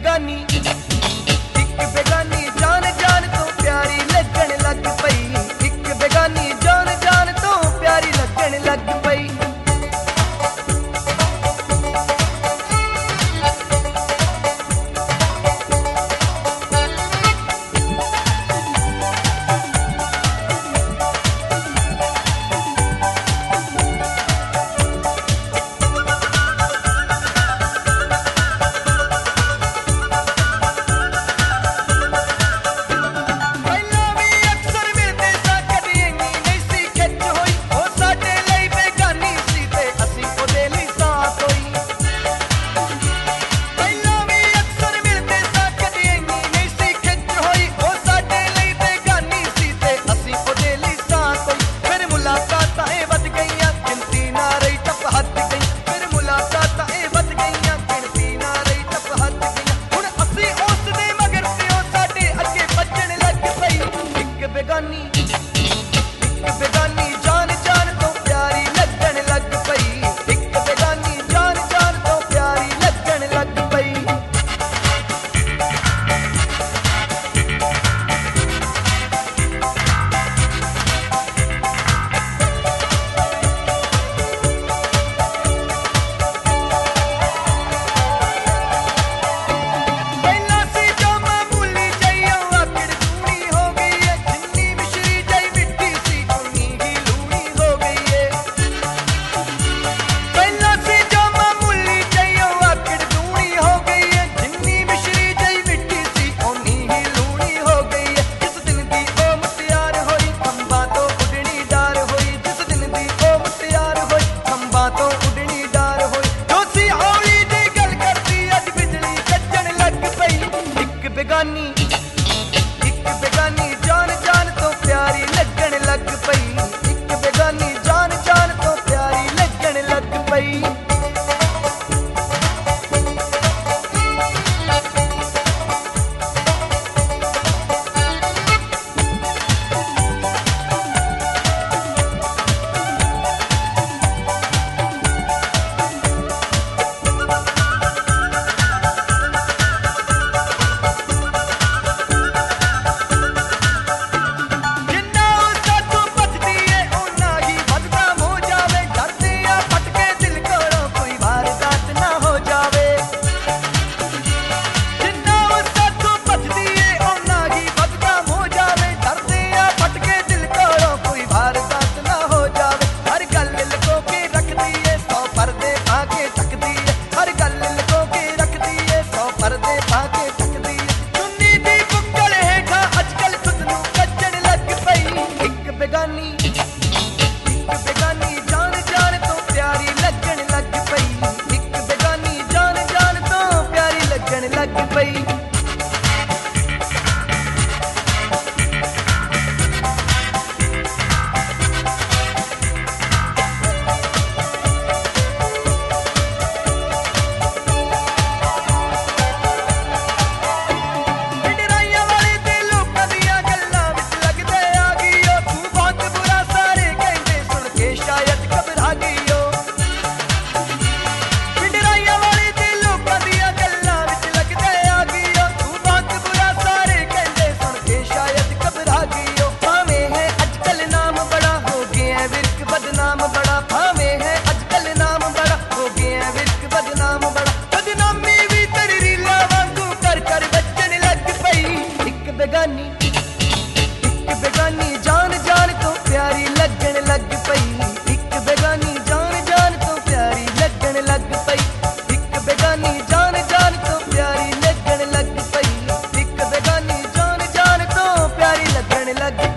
बेगानी जान जान तो प्यारी लगन लग पई। एक बेगानी जान जान तो प्यारी लगन लग पई। बेगानी जान जान तो प्यारी लगन लग पई। एक बेगानी जान जान तो प्यारी लगन लग पई। एक बेगानी जान जान तो प्यारी लगन लग पई। एक बेगानी जान जान तो प्यारी लगन लग पई। बेगानी जान जान तो प्यारी लगन लग पई। एक बेगानी जान जान तो प्यारी लगन लग पई। बेगानी जान जान तो प्यारी लगन लग पई। एक बेगानी जान जान तो प्यारी लगन लग पई। एक बेगानी जान जान तो प्यारी लगन लग पई। एक बेगानी जान जान तो प्यारी लगन लग